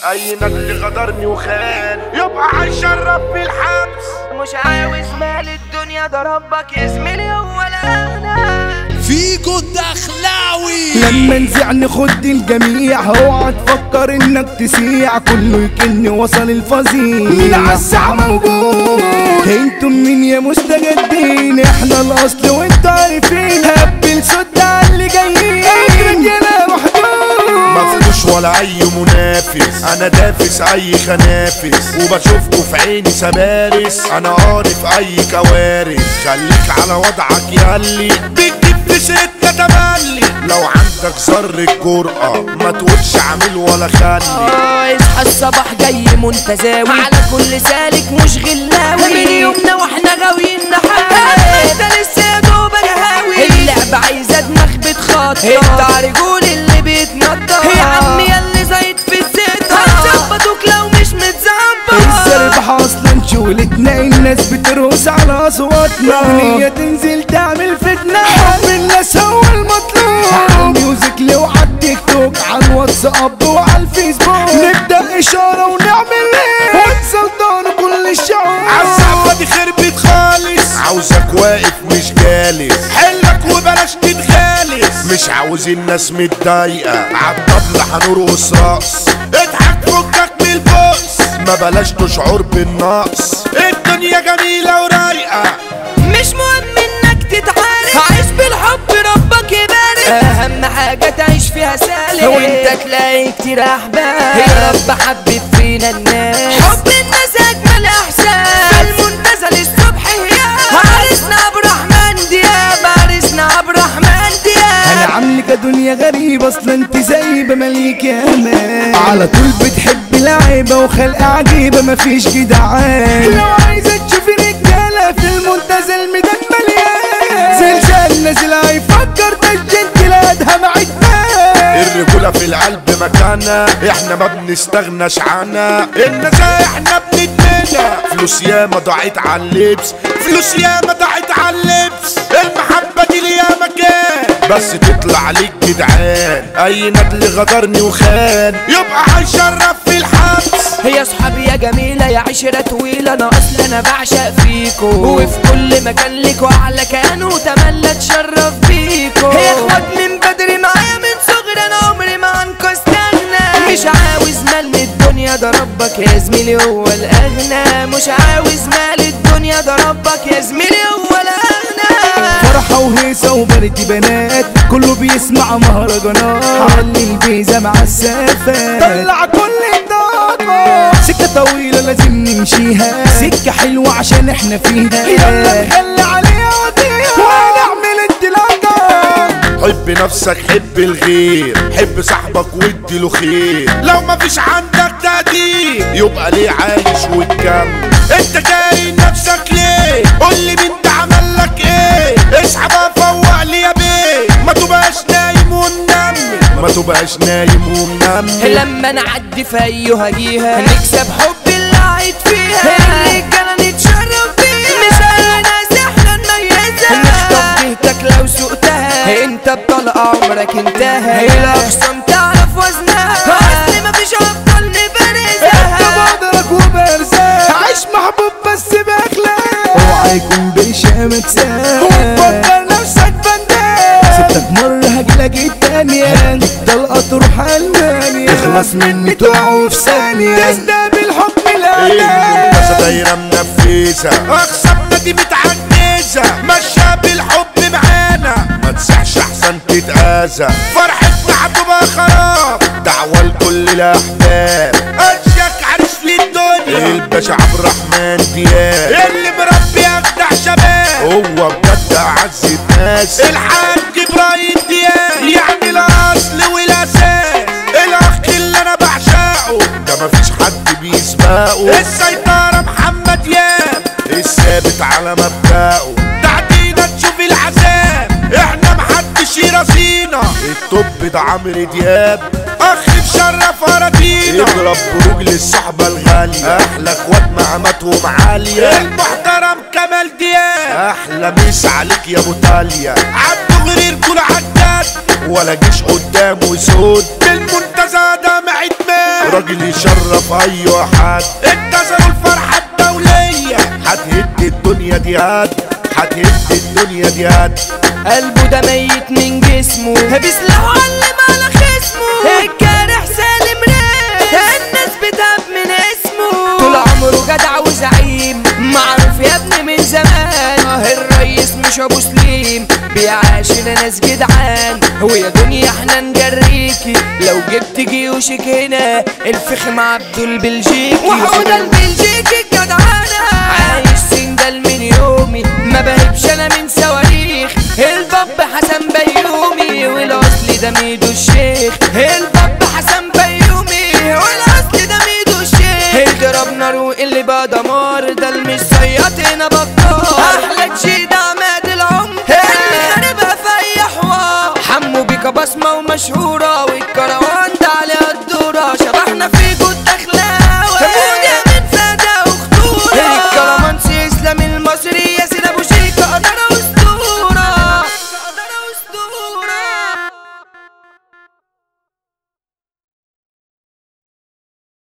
اي نجل غدرني وخان يبقى هيشرب في الحبس. مش عاوز مال الدنيا ده ربك يا زميلي هو الاغنى. فيجو الدخلاوي لما نزعني خد الجميع، اوعى تفكر انك تسيع، كله يكن وصل الفظيع، مين عالساعة موجود؟ انتم مين يا مستجدين؟ احنا الاصل وانتوا عارفين، هبل صد على اللي جايين، رجاله محدود مفروش ولا اي منافس، انا دافس اي خنافس، وبشوفكوا في عيني سبارس، انا عارف اي كوارث. خليك على وضعك ياللي بتجيب في سكة تملي، لو عندك ذرة جرأة ما تقولش عامل ولا خلي. اصحى الصباح جاي منتزاوي على كل سالك مش غلاوي، من يومنا واحنا غاويين نحاول، انت لسه يا دوب هاوي، اللعبة عايزة دماغ بتخطط، انت رجول اللي بيتنطط، يا عم ياللي زايد في الزيت هتظبطوك لو مش متظبط. السربحة اصلا شغلتنا، الناس بترقص على اصواتنا، اغنية تنزل تعمل فتنة، حب الناس هو المطلوب، على الميوزك لو على التيك توك، على الواتساب وعلى الفيسبوك، نبدأ اشارة ونعمل ايه ونسلطن كل الشعوب. عالزعبة دي خربت خالص، عاوزك واقف مش جالس، حلك وبلاش تتغالس، مش عاوز الناس متضايقة، عالطبلة هنرقص رقص، اضحك فكك من البؤس، ما بلاش تشعر بالنقص، الدنيا جميلة ورايقة، مش مهم انك تتعارك، عيش بالحب ربك يبارك، اهم حاجة تعيش فيها سالك، وانت تلاقي كتير احباب، يا رب حبب فينا الناس، حب الناس اجمل احساس، في المنتزه للصبح هيام، عرسنا عبد الرحمن دياب، عرسنا عبد الرحمن دياب. انا عاملك دنيا غريبة، اصلا انت زي بمليك يا امان، على طول بتحب لعيبة وخلق عجيبة، مفيش جدعان، لو عايزة تشوفي رجالة في المنتزه الميدان مليان، زلزال نازل هيفكر تشجنت لادها معدنا، الرجولة في القلب مكانها، احنا ما بنستغناش عنها، النزاهة احنا بندمنها، فلوس ياما ضاعت على اللبس، فلوس ياما ضاعت على اللبس، المحبة دي ليها مكان، بس تطلع عليك جدعان، اي ندل غدرني وخان يبقى هيشرف في الحبس. هي صحابي يا جميلة يا عشرة طويلة، انا اصلا انا بعشق فيكو، وفي كل مكان ليكو اعلى كيان، وتملى اتشرف بيكو، هي اخوات من بدري معايا من صغري، انا عمري ما عنكو استغنى، مش عاوز مال من الدنيا ده ربك يا زميلي هو الاغنى، مش عاوز مال الدنيا ده ربك يا زميلي هو الاغنى. فرحة وهيصة وبرد بنات، كله بيسمع مهرجانات، علي البيزة مع السافة، طلع كل الطاقة، سكة طويلة لازم نمشيها، سكة حلوة عشان احنا فيها، يلا نخلي عليها وديها ونعمل انطلاقة. حب نفسك، حب الغير، حب صاحبك واديله خير، لو مفيش عندك تقدير يبقى ليه عايش وتكمل، انت جاي نفسك ليه؟ قولي مين ده عملك ايه؟ اسحب فوق لي يا بيه، ما تبقاش نايم ومنمل، ما تبقاش نايم ومنمل، لما نعدي في ايها جيها نكسب حب اللي قاعد فيها، الرجالة نتشرف بيها، مثال ناس احنا نميزها، نخطف بيتك لو سوقتها، انت بطلق عمرك انتهى، الاخصام تعرف وزنها، اصل مفيش افضل نبرزها، انت بقدرك وبرزها، عيش محبوب بس باخلاق، اوعى يكون برشامك ساق، وتفكر نفسك فندق، ستك مرة هجيلك التانية، طلقة تروح المانيا، تخلص مني تقع في ثانية، تستقبل حكم الأداء، المنتزه دايرة منفذة، أخصامنا دي متعجزة، ماشية بالحب معانا، ما تسحش أحسن تتأذى، فرحتنا هتبقى خراب، دعوة لكل الأحباب، أشيك عريس للدنيا، الباشا عبد الرحمن دياب، اللي مربي أجدع شباب، هو بجد أعز الناس، الحاج إبراهيم دياب، يعني الأصل والأساس، الأخ اللي أنا بعشقه، ده مفيش حد بيسبقه، السيطرة محمد ياب، الثابت على مبدأه، تعدينا تشوف العذاب، احنا محدش يراسينا، الطب ده عمرو دياب، اخ مشرف اراضينا، اضرب بروج للصحبة الغالية، احلى اخوات مقاماتهم عالية، المحترم كمال دياب، احلى ميس عليك يا ابو تاليا، عبده غير كل عداد، ولا جيش قدامه يسود، بالمنتزه ده معد مات، راجل يشرف اي حد. انتظروا الفرحة الدولية هتهد الدنيا دي هد، هتهد الدنيا دي هد. قلبه ده ميت من جسمه بيسلحوا علم على خصمه، الجارح سالم ريس الناس بتهاب من اسمه. طول عمره جدع وزعيم معروف يا ابني من زمان، الريس مش ابو سليم بيعاشر ناس جدعان. ويا دنيا احنا نجريكي لو جبت جيوشك هنا، الفخم عبده البلجيكي وحوده البلجيكي الجدعانة. عايش سندل من يومي ما بهبش انا من صواريخ، الباب حسن بيومي والاصل ده ميدو الشيخ. الباب حسن بيومي والاصل ده ميدو الشيخ. اضرب نار واللي بقى دمار ده المش صياطنا بطال. احلى تشيد عماد العمر اللي خاربها في اي حوار، حمو بيكا بصمه ومشهوره